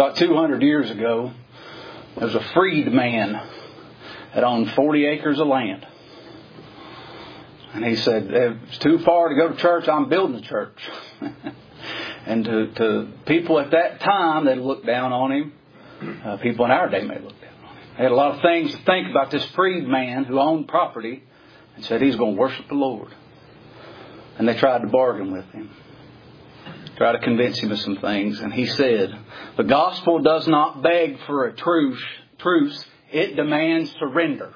About 200 years ago, there was a freed man that owned 40 acres of land. And he said, if it's too far to go to church, I'm building a church. And to people at that time, they looked down on him. People in our day may look down on him. They had a lot of things to think about this freed man who owned property and said he's going to worship the Lord. And they tried to bargain with him. Try to convince him of some things. And he said, the gospel does not beg for a truce. It demands surrender.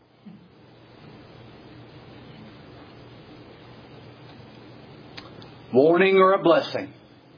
Warning or a blessing?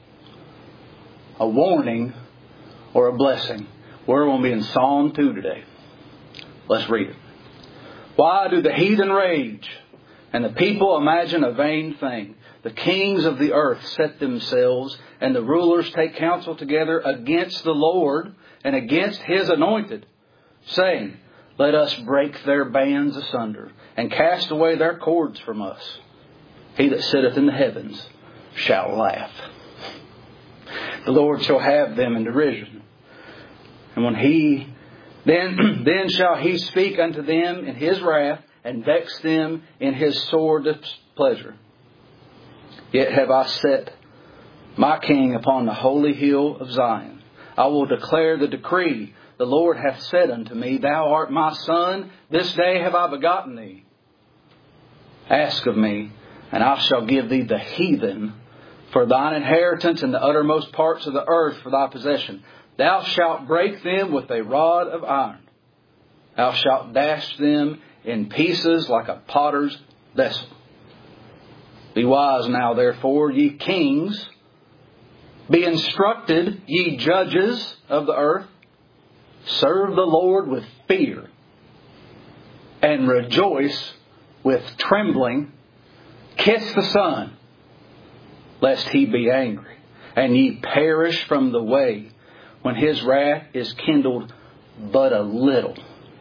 A warning or a blessing? We're going to be in Psalm 2 today. Let's read it. Why do the heathen rage and the people imagine a vain thing? The kings of the earth set themselves, and the rulers take counsel together against the Lord and against His anointed, saying, let us break their bands asunder and cast away their cords from us. He that sitteth in the heavens shall laugh. The Lord shall have them in derision. And when then shall He speak unto them in His wrath, and vex them in His sore displeasure. Yet have I set my King upon the holy hill of Zion. I will declare the decree. The Lord hath said unto me, thou art my son, this day have I begotten thee. Ask of me, and I shall give thee the heathen for thine inheritance, and the uttermost parts of the earth for thy possession. Thou shalt break them with a rod of iron. Thou shalt dash them in pieces like a potter's vessel. Be wise now, therefore, ye kings. Be instructed, ye judges of the earth. Serve the Lord with fear, and rejoice with trembling. Kiss the Son, lest He be angry, and ye perish from the way, when His wrath is kindled but a little.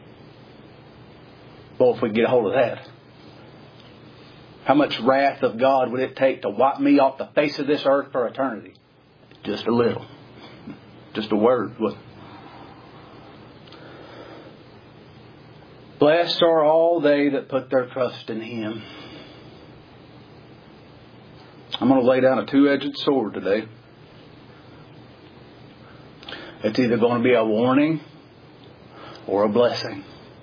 Well, if we get a hold of that, how much wrath of God would it take to wipe me off the face of this earth for eternity? Just a little. Just a word. Blessed are all they that put their trust in Him. I'm going to lay down a two-edged sword today. It's either going to be a warning or a blessing.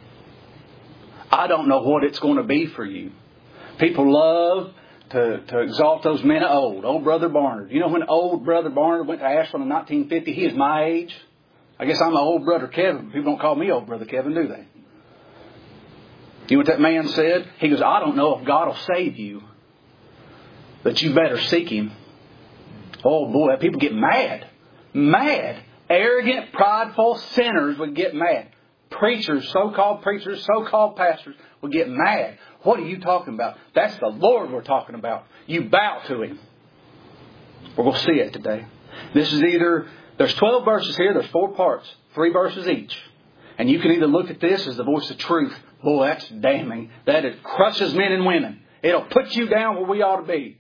I don't know what it's going to be for you. People love to exalt those men of old. Old Brother Barnard. You know when old Brother Barnard went to Ashland in 1950? He is my age. I guess I'm the old Brother Kevin. People don't call me old Brother Kevin, do they? You know what that man said? He goes, I don't know if God will save you, but you better seek Him. Oh boy, people get mad. Mad. Arrogant, prideful sinners would get mad. Preachers, so-called pastors would get mad. What are you talking about? That's the Lord we're talking about. You bow to Him. We're going to see it today. This is there's 12 verses here, there's 4 parts, 3 verses each. And you can either look at this as the voice of truth. Boy, that's damning. That it crushes men and women. It'll put you down where we ought to be.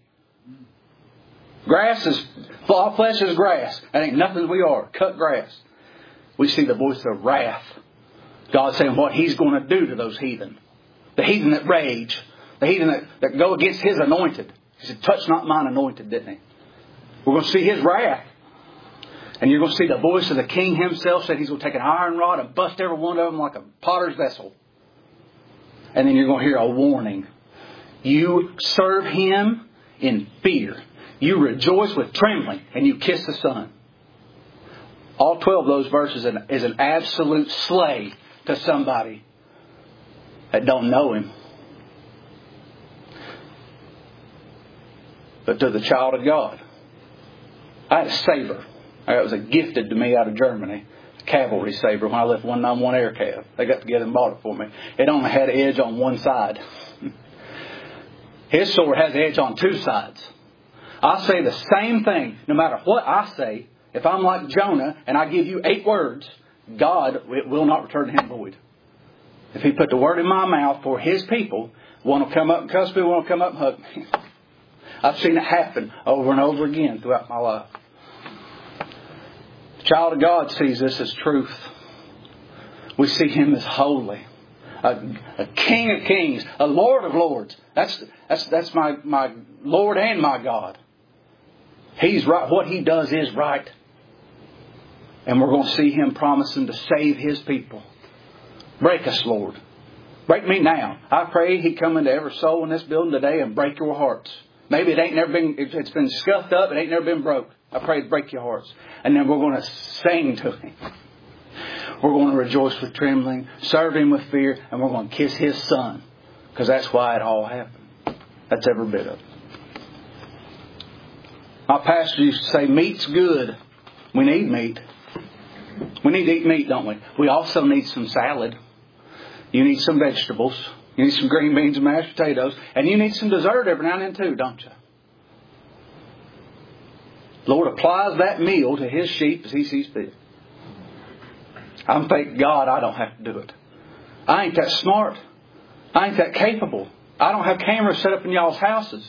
All flesh is grass. That ain't nothing we are. Cut grass. We see the voice of wrath. God saying what He's going to do to those heathen. The heathen that rage. The heathen that go against His anointed. He said, touch not mine anointed, didn't He? We're going to see His wrath. And you're going to see the voice of the King Himself said He's going to take an iron rod and bust every one of them like a potter's vessel. And then you're going to hear a warning. You serve Him in fear. You rejoice with trembling, and you kiss the Son. All 12 of those verses is an absolute slay to somebody that don't know Him. But to the child of God. I had a saber. It was gifted to me out of Germany. A cavalry saber when I left 191 Air Cav. They got together and bought it for me. It only had an edge on one side. His sword has an edge on 2 sides. I say the same thing no matter what I say. If I'm like Jonah and I give you 8 words, God will not return to Him void. If He put the word in my mouth for His people, one will come up and cuss me, one will come up and hug me. I've seen it happen over and over again throughout my life. Child of God sees this as truth. We see Him as holy. A King of kings. A Lord of lords. That's my Lord and my God. He's right. What He does is right. And we're going to see Him promising to save His people. Break us, Lord. Break me now. I pray He come into every soul in this building today and break your hearts. Maybe it's been scuffed up. It ain't never been broke. I pray to break your hearts. And then we're going to sing to Him. We're going to rejoice with trembling, serve Him with fear, and we're going to kiss His Son. Because that's why it all happened. That's every bit of it. My pastor used to say, meat's good. We need meat. We need to eat meat, don't we? We also need some salad. You need some vegetables. You need some green beans and mashed potatoes. And you need some dessert every now and then too, don't you? The Lord applies that meal to His sheep as He sees fit. I'm thank God I don't have to do it. I ain't that smart. I ain't that capable. I don't have cameras set up in y'all's houses.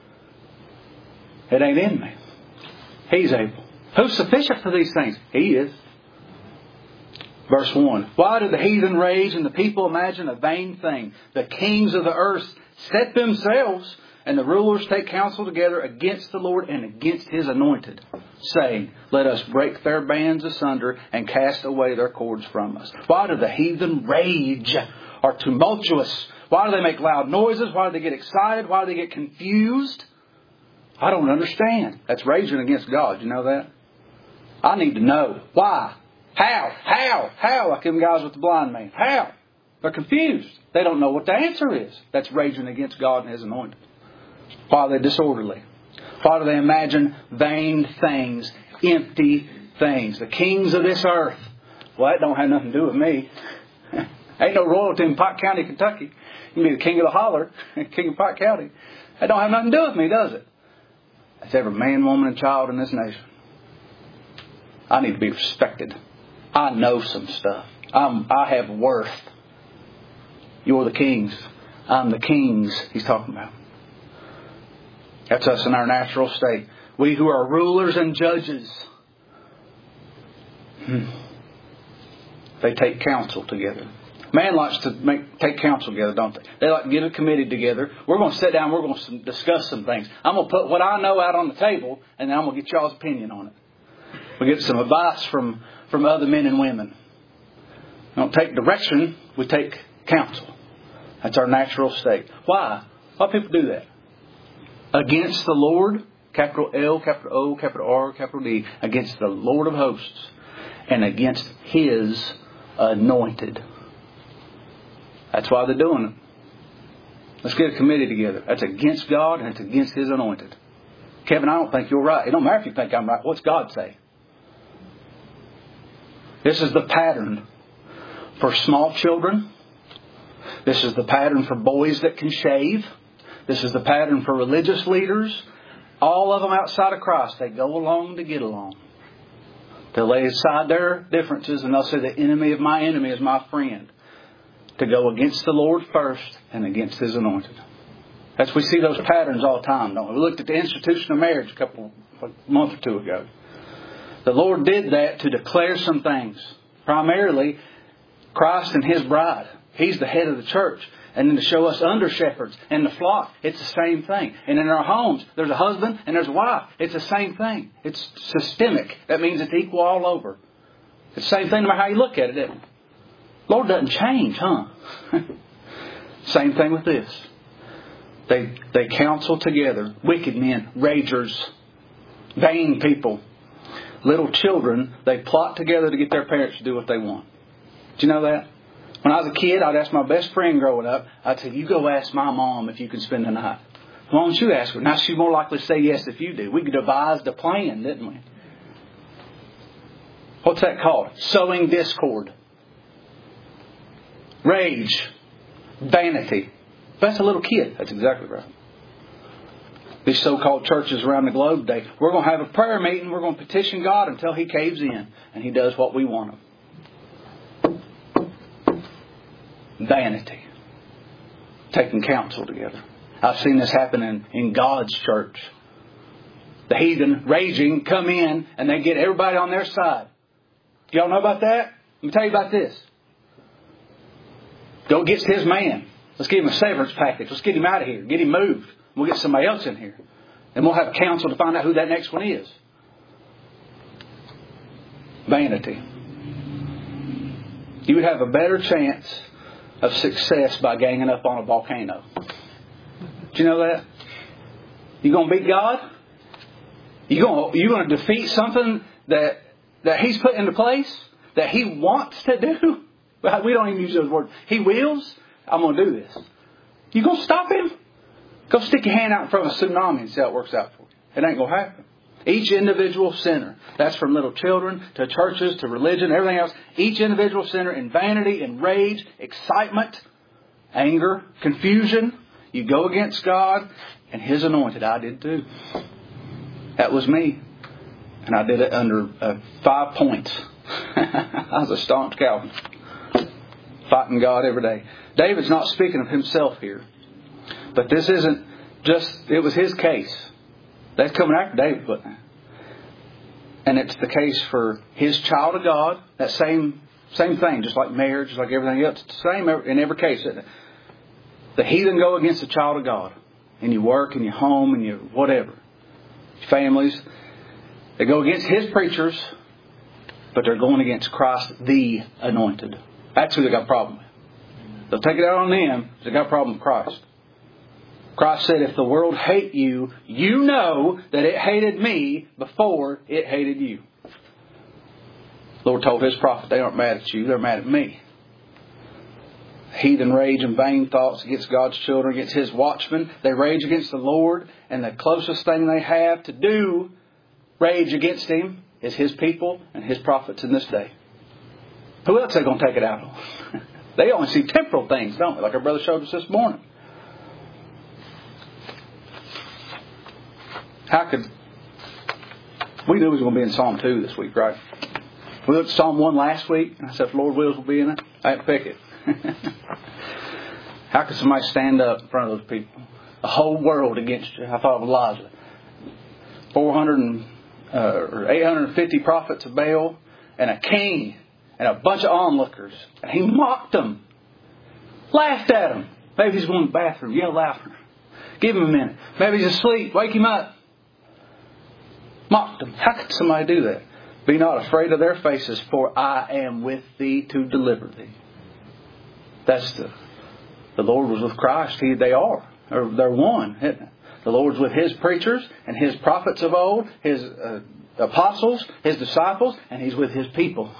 It ain't in me. He's able. Who's sufficient for these things? He is. Verse 1. Why do the heathen rage and the people imagine a vain thing? The kings of the earth set themselves, and the rulers take counsel together against the Lord and against His anointed, saying, let us break their bands asunder and cast away their cords from us. Why do the heathen rage, are tumultuous? Why do they make loud noises? Why do they get excited? Why do they get confused? I don't understand. That's raging against God. You know that? I need to know. Why? How? Like them guys with the blind man. How? They're confused. They don't know what the answer is. That's raging against God and His anointed. Why are they disorderly? Why do they imagine vain things, empty things? The kings of this earth. Well, that don't have nothing to do with me. Ain't no royalty in Pike County, Kentucky. You can be the king of the holler, king of Pike County. That don't have nothing to do with me, does it? That's every man, woman, and child in this nation. I need to be respected. I know some stuff. I have worth. You're the kings. I'm the kings He's talking about. That's us in our natural state. We who are rulers and judges. They take counsel together. Man likes to take counsel together, don't they? They like to get a committee together. We're going to sit down. We're going to discuss some things. I'm going to put what I know out on the table, and then I'm going to get y'all's opinion on it. We get some advice from other men and women. We don't take direction. We take counsel. That's our natural state. Why? Why do people do that? Against the Lord, capital L, capital O, capital R, capital D, against the Lord of hosts, and against His anointed. That's why they're doing it. Let's get a committee together. That's against God and it's against His anointed. Kevin, I don't think you're right. It don't matter if you think I'm right. What's God say? This is the pattern for small children. This is the pattern for boys that can shave. This is the pattern for religious leaders. All of them outside of Christ. They go along to get along. They'll lay aside their differences and they'll say the enemy of my enemy is my friend. To go against the Lord first and against His anointed. We see those patterns all the time, don't we? We looked at the institution of marriage a month or two ago. The Lord did that to declare some things. Primarily, Christ and His bride. He's the head of the church. And then to show us under shepherds and the flock. It's the same thing. And in our homes, there's a husband and there's a wife. It's the same thing. It's systemic. That means it's equal all over. It's the same thing no matter how you look at it, isn't it? Lord doesn't change, huh? Same thing with this. They counsel together. Wicked men, ragers, vain people, little children. They plot together to get their parents to do what they want. Do you know that? When I was a kid, I'd ask my best friend growing up. I'd say, you go ask my mom if you can spend the night. Why don't you ask her? Now she's more likely to say yes if you do. We devised a plan, didn't we? What's that called? Sowing discord. Rage. Vanity. That's a little kid. That's exactly right. These so-called churches around the globe today, we're going to have a prayer meeting. We're going to petition God until He caves in. And He does what we want Him. Vanity. Taking counsel together. I've seen this happen in God's church. The heathen raging come in and they get everybody on their side. Y'all know about that? Let me tell you about this. Go get his man. Let's give him a severance package. Let's get him out of here. Get him moved. We'll get somebody else in here. And we'll have counsel to find out who that next one is. Vanity. You would have a better chance of success by ganging up on a volcano. Do you know that? You going to beat God? You going to defeat something that He's put into place? That He wants to do? We don't even use those words. He wills. I'm going to do this. You going to stop Him? Go stick your hand out in front of a tsunami and see how it works out for you. It ain't going to happen. Each individual sinner, that's from little children to churches to religion, everything else. Each individual sinner in vanity, in rage, excitement, anger, confusion. You go against God and His anointed. I did too. That was me. And I did it under 5 points. I was a staunch Calvinist. Fighting God every day. David's not speaking of himself here. But this isn't just, it was his case. That's coming after David, but and it's the case for his child of God. That same thing, just like marriage, just like everything else. It's the same in every case, isn't it? The heathen go against the child of God. In your work, in your home, in your whatever. Your families. They go against His preachers, but they're going against Christ the Anointed. That's who they got a problem with. They'll take it out on them. They got a problem with Christ. Christ said, if the world hate you, you know that it hated me before it hated you. The Lord told His prophet, they aren't mad at you, they're mad at me. Heathen rage and vain thoughts against God's children, against His watchmen. They rage against the Lord, and the closest thing they have to do, rage against Him, is His people and His prophets in this day. Who else are they going to take it out on? They only see temporal things, don't they? Like our brother showed us this morning. We knew we was going to be in Psalm 2 this week, right? We looked at Psalm 1 last week, and I said, if the Lord wills, we'll be in it. I had to pick it. How could somebody stand up in front of those people? The whole world against you. I thought of Elijah. 850 prophets of Baal, and a king, and a bunch of onlookers. And he mocked them. Laughed at them. Maybe he's going to the bathroom. Yell louder. Give him a minute. Maybe he's asleep. Wake him up. Mocked them. How could somebody do that? Be not afraid of their faces, for I am with thee to deliver thee. That's the Lord was with Christ. They are. They're one, isn't it? The Lord's with His preachers and His prophets of old, His apostles, His disciples, and He's with His people.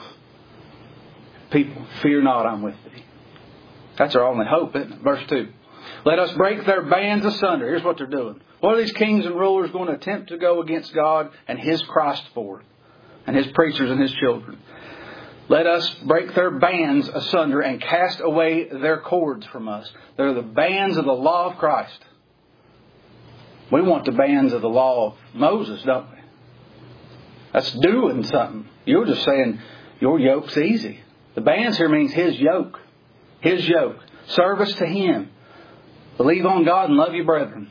People, fear not, I'm with thee. That's our only hope, isn't it? Verse 2. Let us break their bands asunder. Here's what they're doing. What are these kings and rulers going to attempt to go against God and His Christ for? And His preachers and His children. Let us break their bands asunder and cast away their cords from us. They're the bands of the law of Christ. We want the bands of the law of Moses, don't we? That's doing something. You're just saying your yoke's easy. The bands here means His yoke. His yoke. Service to Him. Believe on God and love your brethren.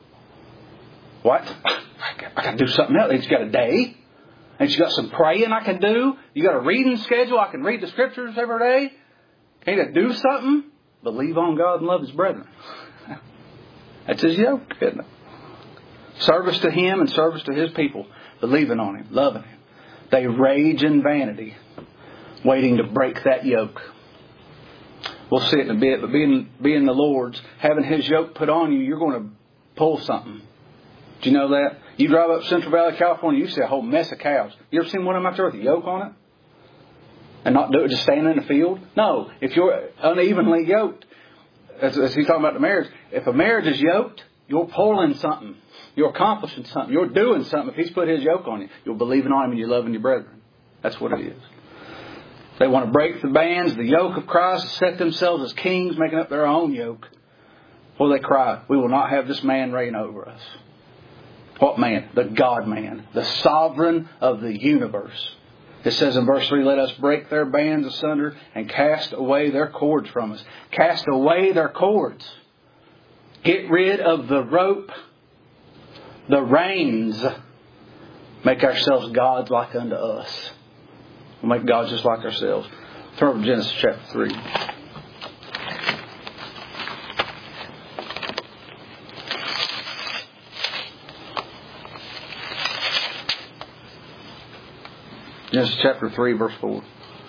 What? I got to do something else. It's got a day. And you got some praying I can do. You got a reading schedule. I can read the Scriptures every day. Can't I do something? Believe on God and love His brethren. That's His yoke, isn't it? Service to Him and service to His people. Believing on Him. Loving Him. They rage in vanity. Waiting to break that yoke. We'll see it in a bit. But being the Lord's, having His yoke put on you, you're going to pull something. Do you know that? You drive up Central Valley, California, you see a whole mess of cows. You ever seen one of them out there with a yoke on it? And not do it, just standing in the field? No. If you're unevenly yoked, as he's talking about the marriage, if a marriage is yoked, you're pulling something. You're accomplishing something. You're doing something. If He's put His yoke on you, you're believing on Him and you're loving your brethren. That's what it is. They want to break the bands, the yoke of Christ, set themselves as kings, making up their own yoke. Well, they cry, we will not have this man reign over us. What man? The God-man. The sovereign of the universe. It says in verse 3, let us break their bands asunder and cast away their cords from us. Cast away their cords. Get rid of the rope, the reins. Make ourselves gods like unto us. We'll make God just like ourselves. Turn over to Genesis chapter 3. Genesis chapter 3, verse 4.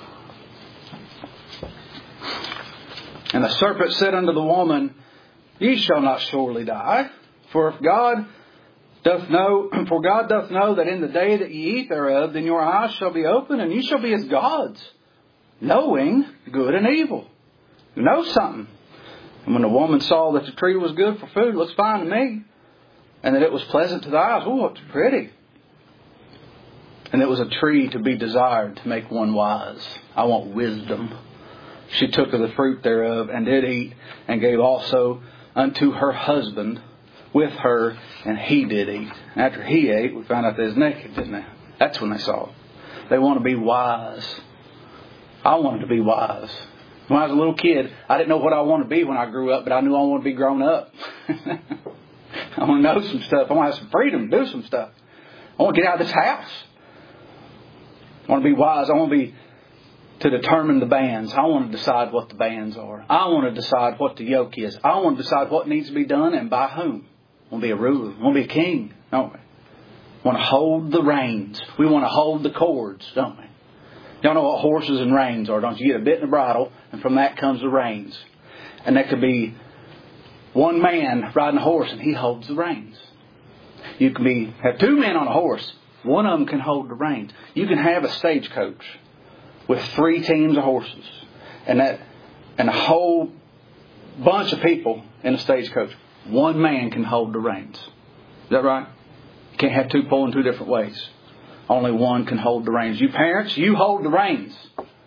And the serpent said unto the woman, Ye shall not surely die, for God doth know that in the day that ye eat thereof, then your eyes shall be open, and ye shall be as gods, knowing good and evil. You know something. And when the woman saw that the tree was good for food, looks fine to me, and that it was pleasant to the eyes, oh, it's pretty. And it was a tree to be desired to make one wise. I want wisdom. She took of the fruit thereof, and did eat, and gave also unto her husband with her, and he did eat. After he ate, we found out that he was naked, didn't they? That's when they saw it. They want to be wise. I wanted to be wise. When I was a little kid, I didn't know what I wanted to be when I grew up, but I knew I wanted to be grown up. I want to know some stuff. I want to have some freedom to do some stuff. I want to get out of this house. I want to be wise. I want to determine the bands. I want to decide what the bands are. I want to decide what the yoke is. I want to decide what needs to be done and by whom. I want to be a ruler. I want to be a king, don't we? I want to hold the reins. We want to hold the cords, don't we? Y'all know what horses and reins are, don't you? You get a bit and a bridle, and from that comes the reins. And that could be one man riding a horse, and he holds the reins. You can have two men on a horse. One of them can hold the reins. You can have a stagecoach with 3 teams of horses, and a whole bunch of people in a stagecoach. One man can hold the reins. Is that right? You can't have 2 pulling 2 different ways. Only one can hold the reins. You parents, you hold the reins.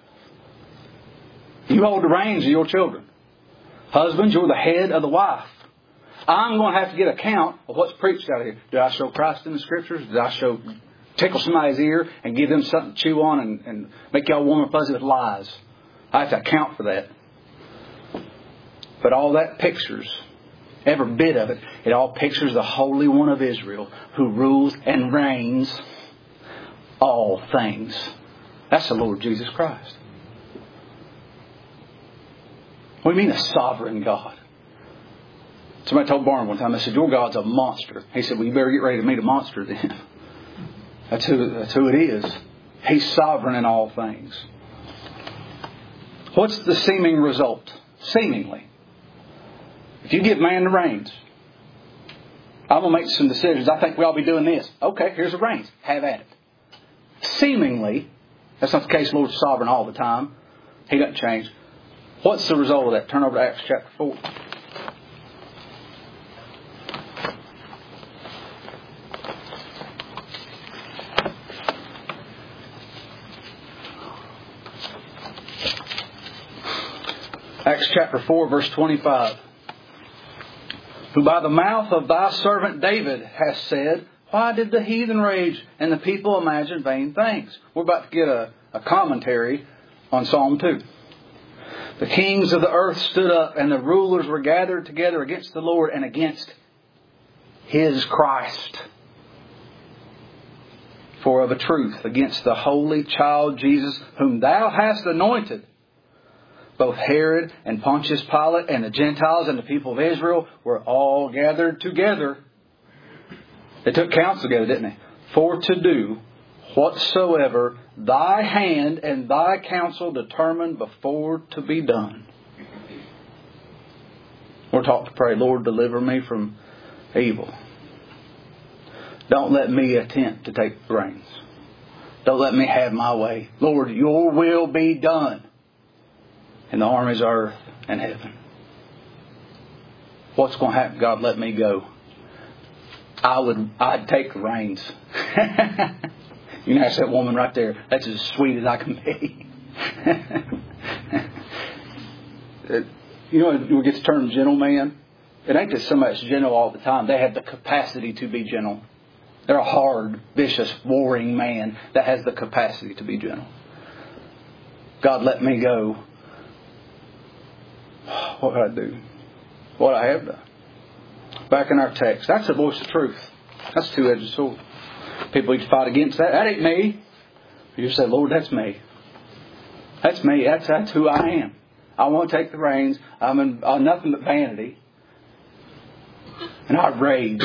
You hold the reins of your children. Husbands, you're the head of the wife. I'm going to have to get account of what's preached out here. Did I show Christ in the Scriptures? Did I tickle somebody's ear and give them something to chew on and make y'all warm and fuzzy with lies? I have to account for that. But all that pictures, every bit of it, it all pictures the Holy One of Israel who rules and reigns all things. That's the Lord Jesus Christ. What do you mean a sovereign God? Somebody told Barn one time, I said, your God's a monster. He said, well, you better get ready to meet a monster then. That's who it is. He's sovereign in all things. What's the seeming result? Seemingly. If you give man the reins, I'm going to make some decisions. I think we ought to be doing this. Okay, here's the reins. Have at it. Seemingly, that's not the case. The Lord's sovereign all the time. He doesn't change. What's the result of that? Turn over to Acts chapter 4. Acts chapter 4, verse 25. Who by the mouth of thy servant David has said, why did the heathen rage and the people imagine vain things? We're about to get a commentary on Psalm 2. The kings of the earth stood up, and the rulers were gathered together against the Lord and against His Christ. For of a truth, against the holy child Jesus, whom thou hast anointed, both Herod and Pontius Pilate and the Gentiles and the people of Israel were all gathered together. They took counsel together, didn't they? For to do whatsoever thy hand and thy counsel determined before to be done. We're taught to pray, Lord, deliver me from evil. Don't let me attempt to take the reins. Don't let me have my way. Lord, your will be done in the armies of earth and heaven. What's going to happen? God, let me go. I'd take the reins. You can ask that woman right there. That's as sweet as I can be. You know, we get the term gentleman. It ain't that somebody's gentle all the time. They have the capacity to be gentle. They're a hard, vicious, warring man that has the capacity to be gentle. God, let me go. What did I do? What I have done. Back in our text. That's the voice of truth. That's a two-edged sword. People need to fight against that. That ain't me. You say, Lord, that's me. That's me. That's who I am. I want to take the reins. I'm nothing but vanity. And I rage.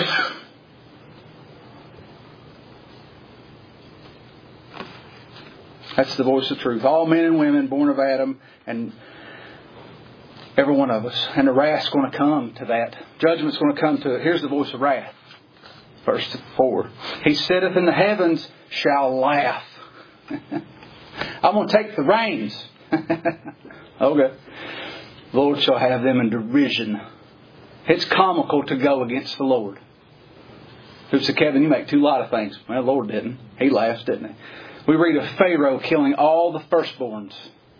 That's the voice of truth. All men and women born of Adam, and every one of us. And the wrath's going to come to that. Judgment's going to come to it. Here's the voice of wrath. Verse 4. He sitteth in the heavens shall laugh. I'm going to take the reins. Okay. The Lord shall have them in derision. It's comical to go against the Lord. Who said, Kevin, you make too light of things. Well, the Lord didn't. He laughs, didn't he? We read of Pharaoh killing all the firstborns.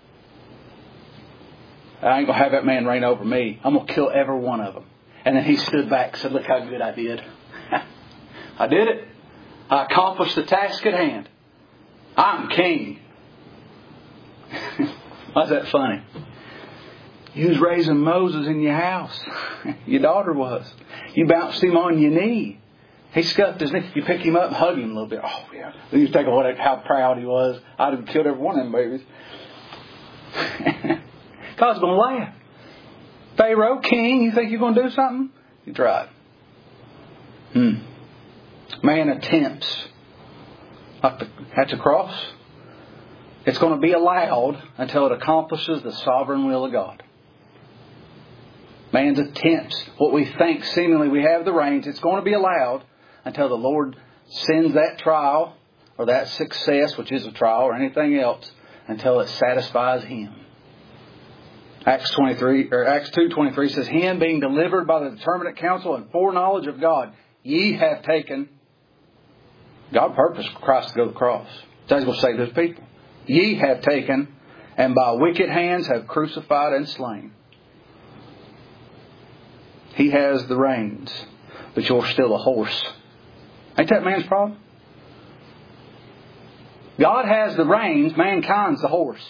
I ain't going to have that man reign over me. I'm going to kill every one of them. And then he stood back and said, look how good I did. I did it. I accomplished the task at hand. I'm king. Why's that funny? You was raising Moses in your house. Your daughter was. You bounced him on your knee. He scuffed his knee. You pick him up and hug him a little bit. Oh, yeah. You think of how proud he was. I'd have killed every one of them babies. God's going to laugh. Pharaoh, king, you think you're going to do something? You tried. Man attempts. At the cross, it's going to be allowed until it accomplishes the sovereign will of God. Man's attempts, what we think seemingly we have the reins, it's going to be allowed until the Lord sends that trial or that success, which is a trial or anything else, until it satisfies Him. Acts 2:23 says, Him being delivered by the determinate counsel and foreknowledge of God, ye have taken. God purposed Christ to go to the cross. So He's going to save His people. Ye have taken, and by wicked hands have crucified and slain. He has the reins, but you're still a horse. Ain't that man's problem? God has the reins, mankind's the horse.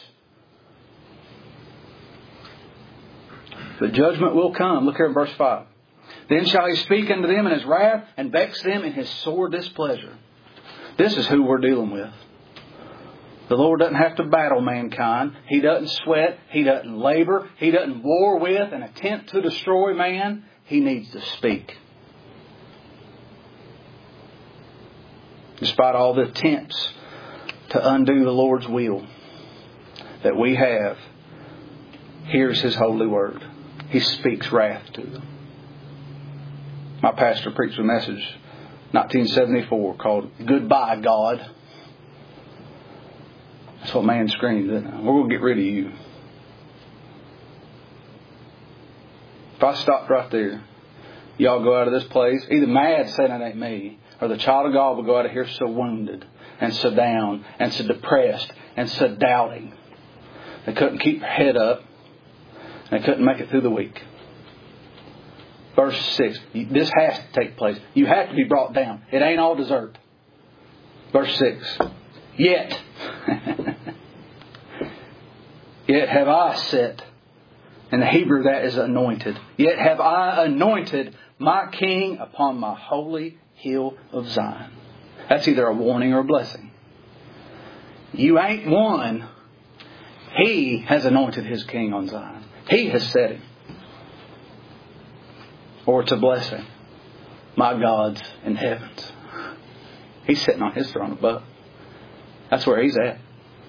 But judgment will come. Look here in verse 5. Then shall He speak unto them in His wrath, and vex them in His sore displeasure. This is who we're dealing with. The Lord doesn't have to battle mankind. He doesn't sweat. He doesn't labor. He doesn't war with and attempt to destroy man. He needs to speak. Despite all the attempts to undo the Lord's will that we have, here's His holy word. He speaks wrath to them. My pastor preached a message 1974 called Goodbye, God. That's what man screamed, didn't it? We're going to get rid of you. If I stopped right there, y'all go out of this place, either mad saying it ain't me, or the child of God will go out of here so wounded and so down and so depressed and so doubting. They couldn't keep their head up. They couldn't make it through the week. Verse 6. This has to take place. You have to be brought down. It ain't all dessert. Verse 6. Yet have I set, in the Hebrew that is anointed. Yet have I anointed my King upon my holy hill of Zion. That's either a warning or a blessing. You ain't won. He has anointed His King on Zion. He has set Him. Or it's a blessing. My God's in heavens. He's sitting on His throne above. That's where He's at.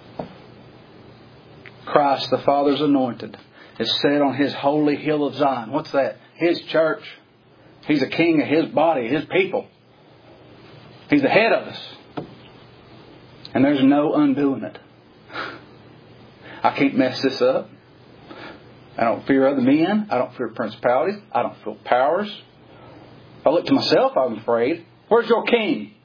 Christ, the Father's anointed, is set on His holy hill of Zion. What's that? His church. He's a king of His body, His people. He's the head of us. And there's no undoing it. I can't mess this up. I don't fear other men. I don't fear principalities. I don't feel powers. If I look to myself, I'm afraid. Where's your king?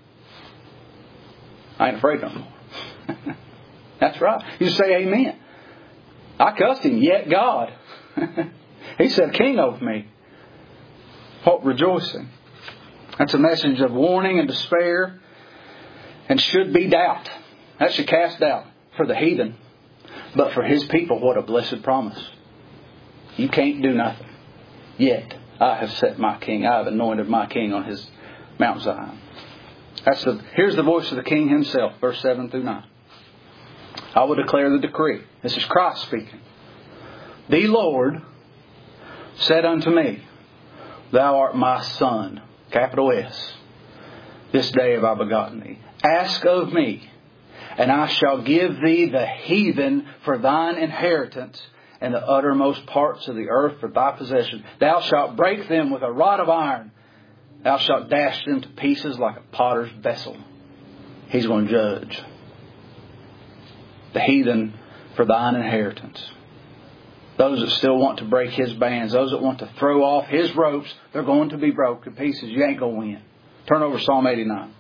I ain't afraid no more. That's right. You say amen. I cussed him, yet God. He said king over me. What rejoicing. That's a message of warning and despair, and should be doubt. That should cast doubt for the heathen. But for His people, what a blessed promise. You can't do nothing. Yet I have set my king. I have anointed my king on His Mount Zion. Here's the voice of the King Himself, verse 7 through 9. I will declare the decree. This is Christ speaking. The Lord said unto me, Thou art my Son, capital S. This day have I begotten thee. Ask of me, and I shall give thee the heathen for thine inheritance, and the uttermost parts of the earth for thy possession. Thou shalt break them with a rod of iron. Thou shalt dash them to pieces like a potter's vessel. He's going to judge. The heathen for thine inheritance. Those that still want to break His bands, those that want to throw off His ropes, they're going to be broke to pieces. You ain't going to win. Turn over to Psalm 89.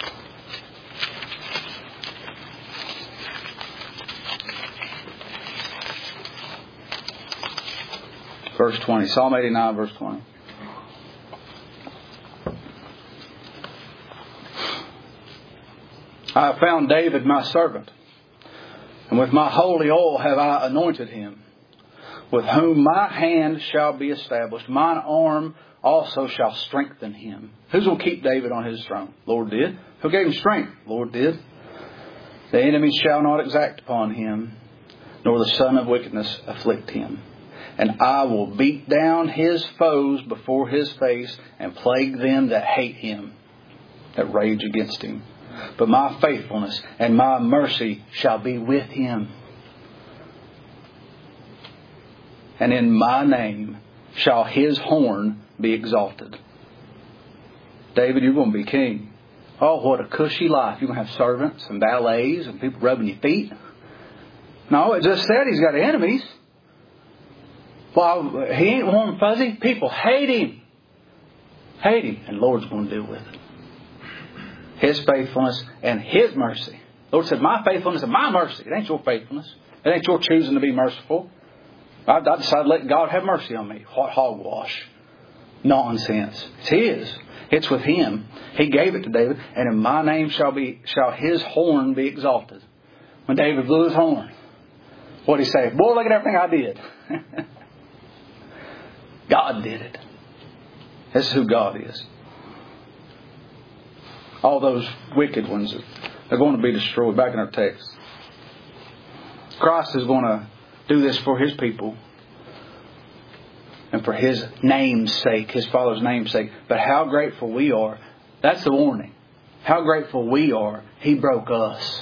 Verse 20. Psalm 89, verse 20. I have found David my servant, and with my holy oil have I anointed him, with whom my hand shall be established. Mine arm also shall strengthen him. Who's going to keep David on his throne? Lord did. Who gave him strength? Lord did. The enemy shall not exact upon him, nor the son of wickedness afflict him. And I will beat down his foes before his face, and plague them that hate him, that rage against him. But my faithfulness and my mercy shall be with him. And in my name shall his horn be exalted. David, you're going to be king. Oh, what a cushy life. You're going to have servants and valets and people rubbing your feet. No, it just said he's got enemies. Well, he ain't warm and fuzzy. People hate him. Hate him. And the Lord's going to deal with it. His faithfulness and His mercy. The Lord said, my faithfulness and my mercy. It ain't your faithfulness. It ain't your choosing to be merciful. I decided to let God have mercy on me. What hogwash. Nonsense. It's His. It's with Him. He gave it to David. And in my name shall His horn be exalted. When David blew his horn, what did he say? Boy, look at everything I did. God did it. This is who God is. All those wicked ones, they're going to be destroyed. Back in our text. Christ is going to do this for His people. And for His name's sake, His Father's name's sake. But how grateful we are. That's the warning. How grateful we are. He broke us.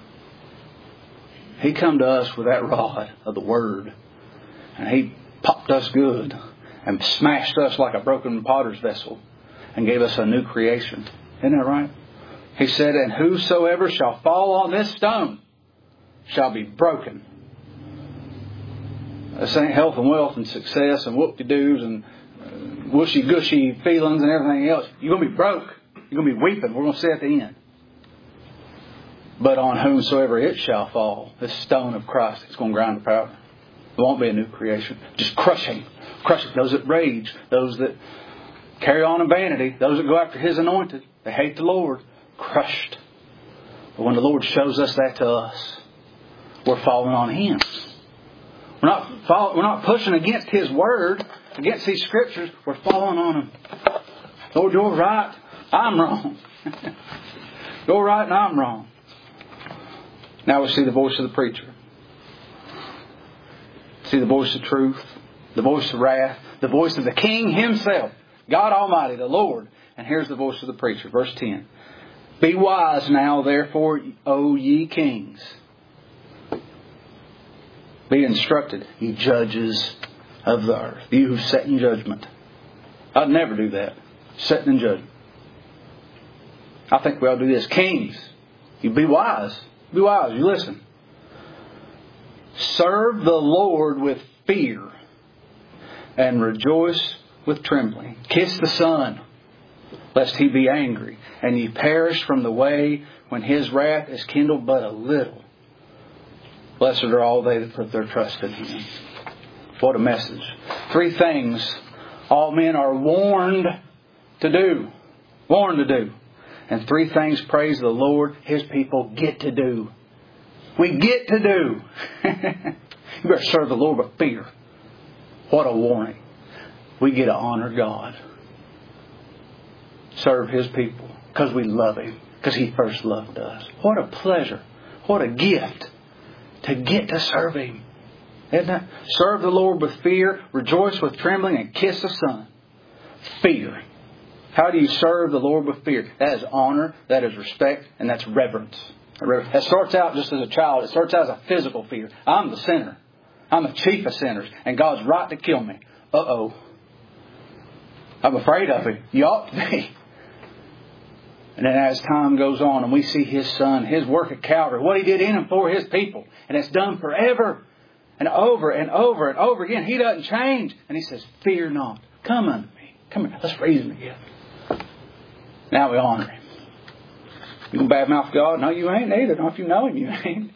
He come to us with that rod of the Word. And He popped us good. And smashed us like a broken potter's vessel. And gave us a new creation. Isn't that right? He said, and whosoever shall fall on this stone shall be broken. This ain't health and wealth and success and whoop-de-doos and whooshy-gushy feelings and everything else. You're going to be broke. You're going to be weeping. We're going to see at the end. But on whomsoever it shall fall, this stone of Christ, it's going to grind to powder. There won't be a new creation. Just crushing. Crushing. Those that rage. Those that carry on in vanity. Those that go after His anointed. They hate the Lord. Crushed. But when the Lord shows us that to us, we're falling on Him. We're not pushing against His Word, against these Scriptures. We're falling on Him. Lord, you're right. I'm wrong. You're right and I'm wrong. Now we see the voice of the preacher. See the voice of truth. The voice of wrath. The voice of the King Himself. God Almighty, the Lord. And here's the voice of the preacher. Verse 10. Be wise now, therefore, O ye kings. Be instructed, ye judges of the earth. You who sit in judgment. I'd never do that. Sitting in judgment. I think we ought to do this. Kings, you be wise. Be wise. You listen. Serve the Lord with fear and rejoice with trembling. Kiss the Son, lest He be angry, and ye perish from the way when His wrath is kindled but a little. Blessed are all they that put their trust in Him. What a message. 3 things all men are warned to do. Warned to do. And 3 things, praise the Lord, His people get to do. We get to do. You better serve the Lord with fear. What a warning. We get to honor God. Serve His people. Because we love Him. Because He first loved us. What a pleasure. What a gift. to get to serve Him. Isn't it? Serve the Lord with fear, rejoice with trembling, and kiss the Son. Fear. How do you serve the Lord with fear? That is honor, that is respect, and that's reverence. It starts out just as a child. It starts out as a physical fear. I'm the sinner. I'm the chief of sinners, and God's right to kill me. Uh-oh. I'm afraid of Him. You ought to be. And then as time goes on and we see His Son, His work at Calvary, what He did in and for His people, and it's done forever and over and over and over again. He doesn't change. And He says, fear not. Come unto me. Come here. Let's raise Him together. Now we honor Him. You gonna badmouth God? No, you ain't either. Not if you know Him, you ain't.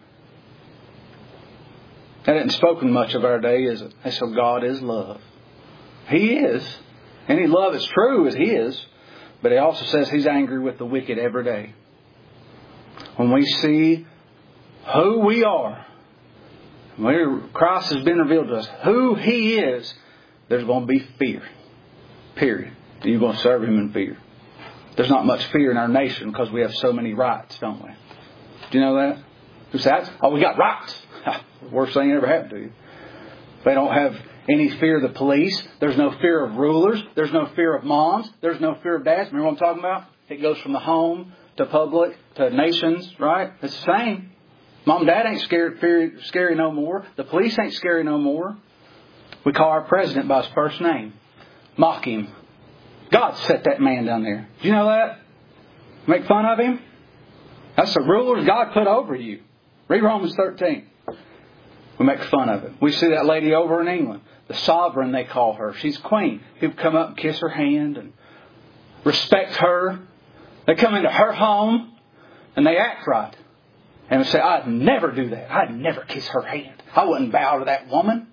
That isn't spoken much of our day, is it? And so God is love. He is. Any love is true is His. But He also says He's angry with the wicked every day. When we see who we are, when Christ has been revealed to us, who He is, there's going to be fear. Period. And you're going to serve Him in fear. There's not much fear in our nation because we have so many rights, don't we? Do you know that? Who says, oh, we got rights. Worst thing that ever happened to you. They don't have any fear of the police. There's no fear of rulers. There's no fear of moms. There's no fear of dads. Remember what I'm talking about? It goes from the home to public to nations, right? It's the same. Mom and dad ain't scary no more. The police ain't scary no more. We call our president by his first name. Mock him. God set that man down there. Do you know that? Make fun of him? That's the rulers God put over you. Read Romans 13. We make fun of it. We see that lady over in England. The sovereign, they call her. She's queen. People come up and kiss her hand and respect her. They come into her home and they act right. And we say, I'd never do that. I'd never kiss her hand. I wouldn't bow to that woman.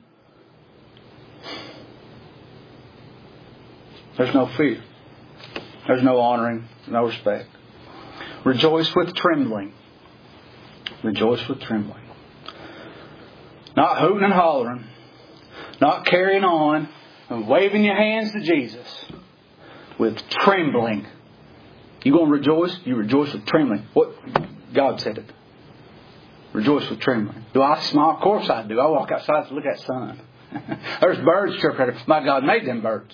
There's no fear. There's no honoring, no respect. Rejoice with trembling. Rejoice with trembling. Not hooting and hollering. Not carrying on and waving your hands to Jesus. With trembling. You going to rejoice? You rejoice with trembling. What? God said it. Rejoice with trembling. Do I smile? Of course I do. I walk outside to look at the sun. There's birds chirping. My God made them birds.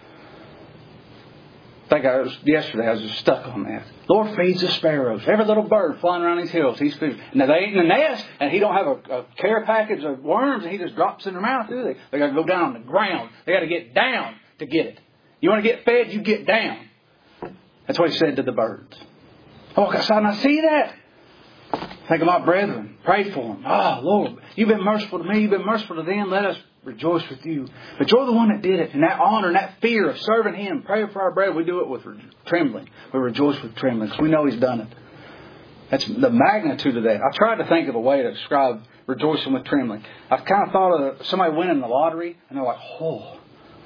I think yesterday I was just stuck on that. Lord feeds the sparrows. Every little bird flying around these hills, He's feeding. Now they ain't in the nest, and He don't have a care package of worms, and He just drops in their mouth, do they? They got to go down on the ground. They got to get down to get it. You want to get fed, you get down. That's what He said to the birds. I walk outside and I see that. Think of my brethren. Pray for them. Oh, Lord, You've been merciful to me. You've been merciful to them. Let us rejoice with You. But You're the one that did it. And that honor and that fear of serving Him, praying for our brethren, we do it with trembling. We rejoice with trembling because we know He's done it. That's the magnitude of that. I tried to think of a way to describe rejoicing with trembling. I kind of thought of somebody winning the lottery, and they're like, oh.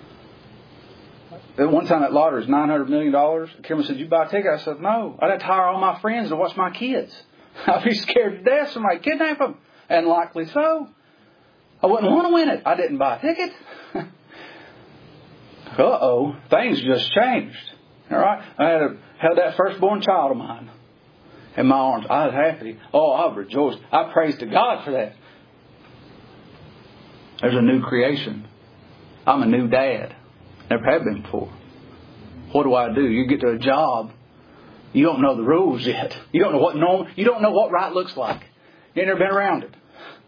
At one time that lottery was $900 million. Cameron said, you buy a ticket? I said, no. I'd have to hire all my friends to watch my kids. I'd be scared to death somebody kidnap them. And likely so. I wouldn't want to win it. I didn't buy a ticket. Uh-oh. Things just changed. All right? I held that firstborn child of mine in my arms. I was happy. Oh, I rejoiced. I praised to God for that. There's a new creation. I'm a new dad. Never have been before. What do? You get to a job. You don't know the rules yet. You don't know what normal. You don't know what right looks like. You ain't never been around it.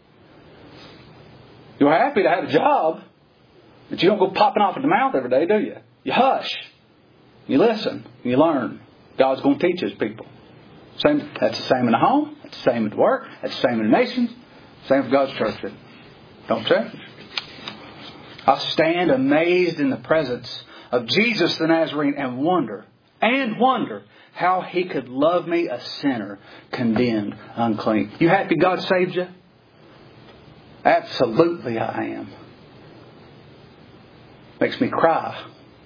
You're happy to have a job, but you don't go popping off at the mouth every day, do you? You hush. You listen. You learn. God's going to teach His people. That's the same in the home. That's the same at work. That's the same in the nations. Same for God's church. Don't change. I stand amazed in the presence of Jesus the Nazarene and wonder how He could love me, a sinner, condemned, unclean. You happy God saved you? Absolutely I am. Makes me cry.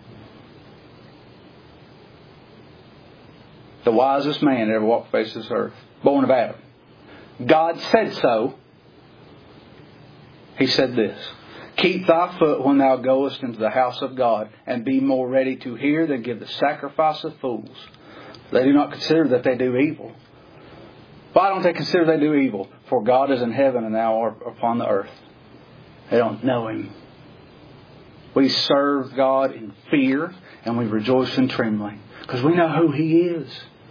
The wisest man that ever walked the face of this earth. Born of Adam. God said so. He said this. Keep thy foot when thou goest into the house of God, and be more ready to hear than give the sacrifice of fools. They do not consider that they do evil. Why don't they consider they do evil? For God is in heaven and thou art upon the earth. They don't know Him. We serve God in fear and we rejoice in trembling. Because we know who He is.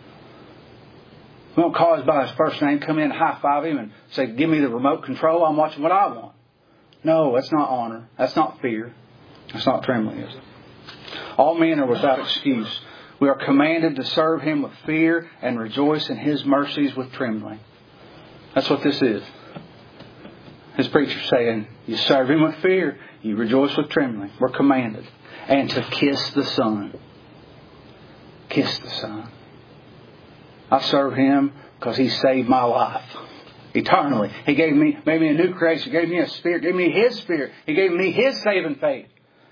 We don't call Him by His first name, come in and high-five Him and say, give me the remote control, I'm watching what I want. No, that's not honor. That's not fear. That's not trembling, is it? All men are without excuse. We are commanded to serve Him with fear and rejoice in His mercies with trembling. That's what this is. His preacher's saying, you serve Him with fear, you rejoice with trembling. We're commanded. And to kiss the Son. Kiss the Son. I serve Him because He saved my life. Eternally. He made me a new creation. He gave me a Spirit. He gave me His Spirit. He gave me His saving faith.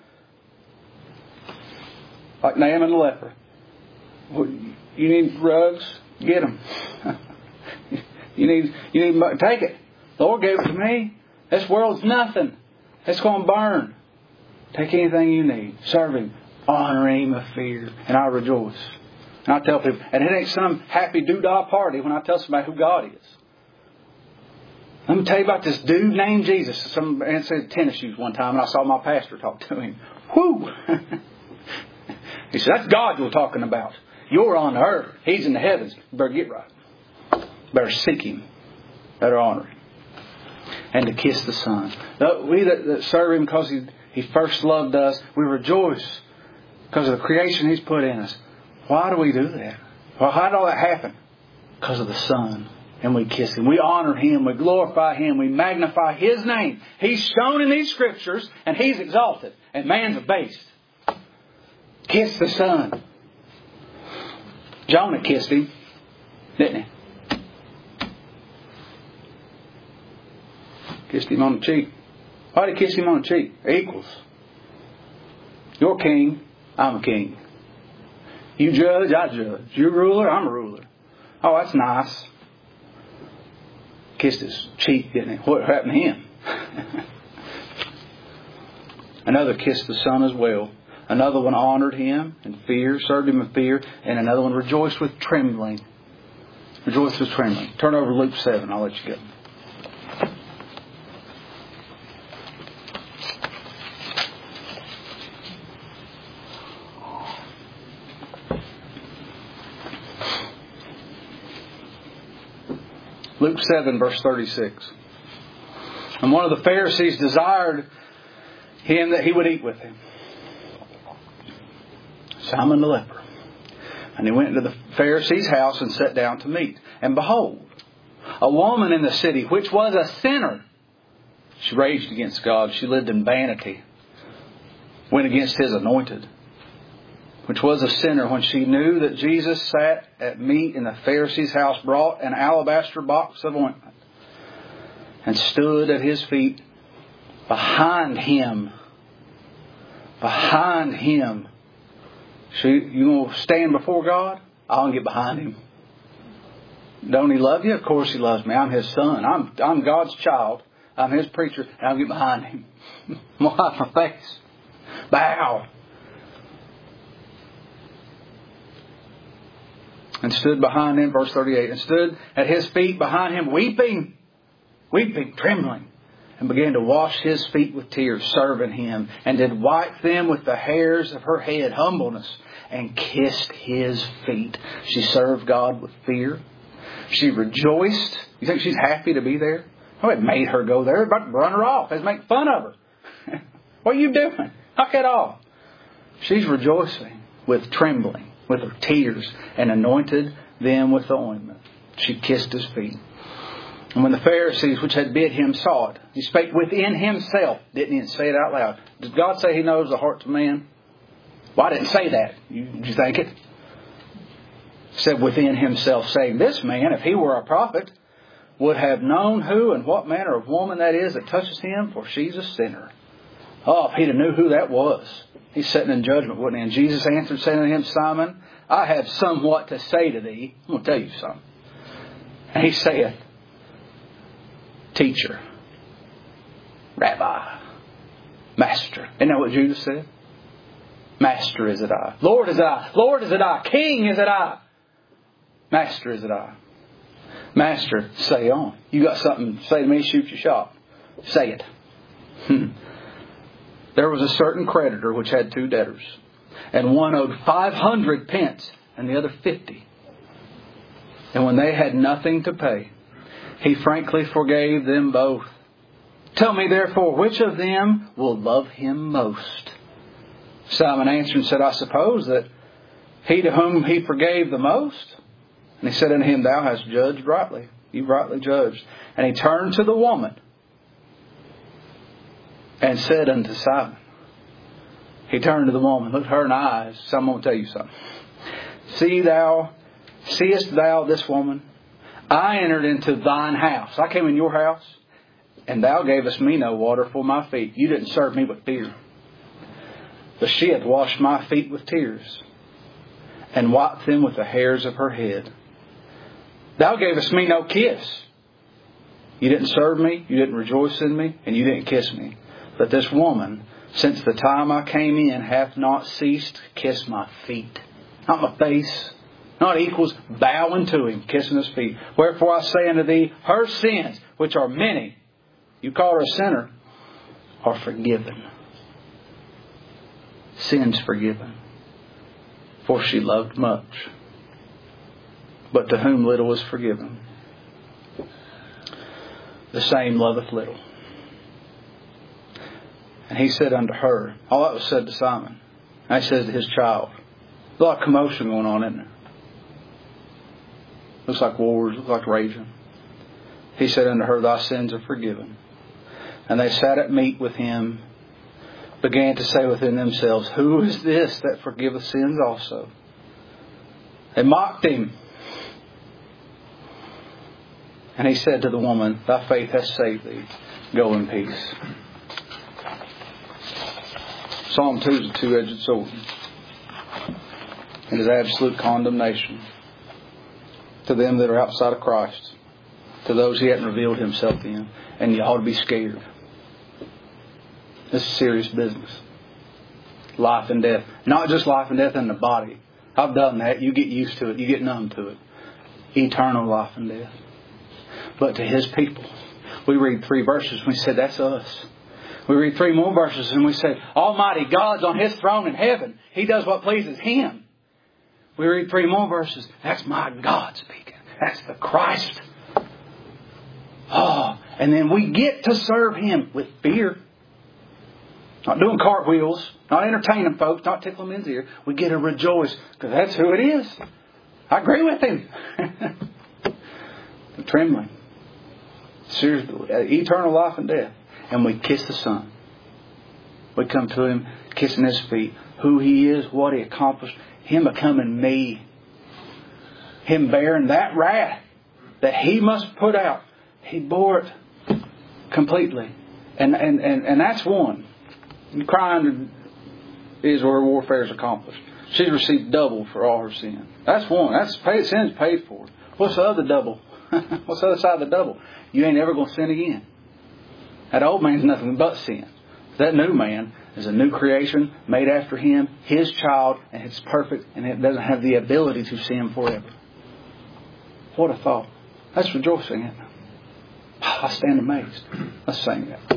Like Naaman the leper. You need rugs? Get them. You need take it. The Lord gave it to me. This world's nothing. It's going to burn. Take anything you need. Serve Him. Honor Him with fear. And I rejoice. And I tell people, and it ain't some happy doo-dah party when I tell somebody who God is. Let me tell you about this dude named Jesus. Some man said tennis shoes one time, and I saw my pastor talk to him. Whoo! He said, that's God you're talking about. You're on earth. He's in the heavens. You better get right. Better seek Him. Better honor Him. And to kiss the Son. We that serve Him because He first loved us, we rejoice because of the creation He's put in us. Why do we do that? Well, how did all that happen? Because of the Son. And we kiss Him. We honor Him. We glorify Him. We magnify His name. He's shown in these Scriptures and He's exalted. And man's abased. Kiss the Son. Jonah kissed Him, didn't he? Kissed Him on the cheek. Why did he kiss Him on the cheek? They're equals. You're king. I'm a king. You judge, I judge. You're ruler, I'm a ruler. Oh, that's nice. Kissed his cheek, didn't he? What happened to him? Another kissed the Son as well. Another one honored Him in fear, served Him in fear. And another one rejoiced with trembling. Rejoiced with trembling. Turn over to Luke 7. I'll let you go. Luke 7, verse 36. And one of the Pharisees desired Him that He would eat with him. Simon the leper. And he went into the Pharisee's house and sat down to meat. And behold, a woman in the city, which was a sinner, she raged against God. She lived in vanity. Went against His anointed, which was a sinner, when she knew that Jesus sat at meat in the Pharisee's house, brought an alabaster box of ointment and stood at His feet behind Him. Behind Him. You going to stand before God? I'll get behind Him. Don't He love you? Of course He loves me. I'm His son. I'm God's child. I'm His preacher. And I'll get behind Him. Wipe my face. Bow. And stood behind Him, verse 38, and stood at His feet behind Him, weeping, trembling, and began to wash His feet with tears, serving Him, and did wipe them with the hairs of her head, humbleness, and kissed His feet. She served God with fear. She rejoiced. You think she's happy to be there? Oh, it made her go there. About to run her off. They make fun of her. What are you doing? Knock it off. She's rejoicing with trembling, with her tears, and anointed them with the ointment. She kissed His feet. And when the Pharisees which had bid Him saw it, He spake within Himself. Didn't He say it out loud? Did God say He knows the hearts of man? Well, I didn't say that. Did you think it? He said within Himself, saying, this man, if he were a prophet, would have known who and what manner of woman that is that touches him, for she's a sinner. Oh, if he'd have knew who that was. He's sitting in judgment, wouldn't he? And Jesus answered, saying to him, Simon, I have somewhat to say to thee. I'm going to tell you something. And He saith, Teacher, Rabbi, Master. Isn't that what Judas said? Master is it I. Lord is it I. Lord is it I. King is it I. Master is it I. Master, say on. You got something to say to me, shoot your shot. Say it. There was a certain creditor which had 2 debtors, and one owed 500 pence and the other 50. And when they had nothing to pay, he frankly forgave them both. Tell me therefore, which of them will love him most? Simon answered and said, I suppose that he to whom he forgave the most. And he said unto him, Thou hast judged rightly. You've rightly judged. And he turned to the woman and said unto Simon, he turned to the woman, looked her in the eyes. So I'm going to tell you something. Seest thou this woman? I entered into thine house. I came in your house, and thou gavest me no water for my feet. You didn't serve me with beer. But she hath washed my feet with tears, and wiped them with the hairs of her head. Thou gavest me no kiss. You didn't serve me, you didn't rejoice in me, and you didn't kiss me. But this woman, since the time I came in, hath not ceased to kiss my feet. Not my face, not equals, bowing to him, kissing his feet. Wherefore I say unto thee, her sins, which are many, you call her a sinner, are forgiven. Sins forgiven. For she loved much. But to whom little is forgiven, the same loveth little. And he said unto her, all that was said to Simon. And he says to his child, there's a lot of commotion going on, isn't there? Looks like wars, looks like raging. He said unto her, Thy sins are forgiven. And they sat at meat with him, began to say within themselves, Who is this that forgiveth sins also? They mocked him. And he said to the woman, Thy faith hath saved thee. Go in peace. Psalm 2 is a two-edged sword. It is absolute condemnation to them that are outside of Christ, to those He hadn't revealed Himself in. And you ought to be scared. This is serious business. Life and death. Not just life and death in the body. I've done that. You get used to it. You get numb to it. Eternal life and death. But to His people, we read 3 verses and we say, that's us. We read 3 more verses and we say, Almighty God's on His throne in heaven. He does what pleases Him. We read 3 more verses. That's my God speaking. That's the Christ. Oh, and then we get to serve Him with fear. Not doing cartwheels. Not entertaining folks. Not tickling men's ear. We get to rejoice because that's who it is. I agree with Him. Trembling. Seriously, eternal life and death. And we kiss the Son. We come to Him, kissing His feet. Who He is, what He accomplished. Him becoming me. Him bearing that wrath that He must put out. He bore it completely. And that's one. And crying is where warfare is accomplished. She's received double for all her sin. That's one. That's paid, sin's paid for. What's the other double? What's the other side of the double? You ain't ever going to sin again. That old man's nothing but sin. That new man is a new creation made after Him, His child, and it's perfect, and it doesn't have the ability to sin forever. What a thought. That's rejoicing, isn't it? I stand amazed. Let's sing that.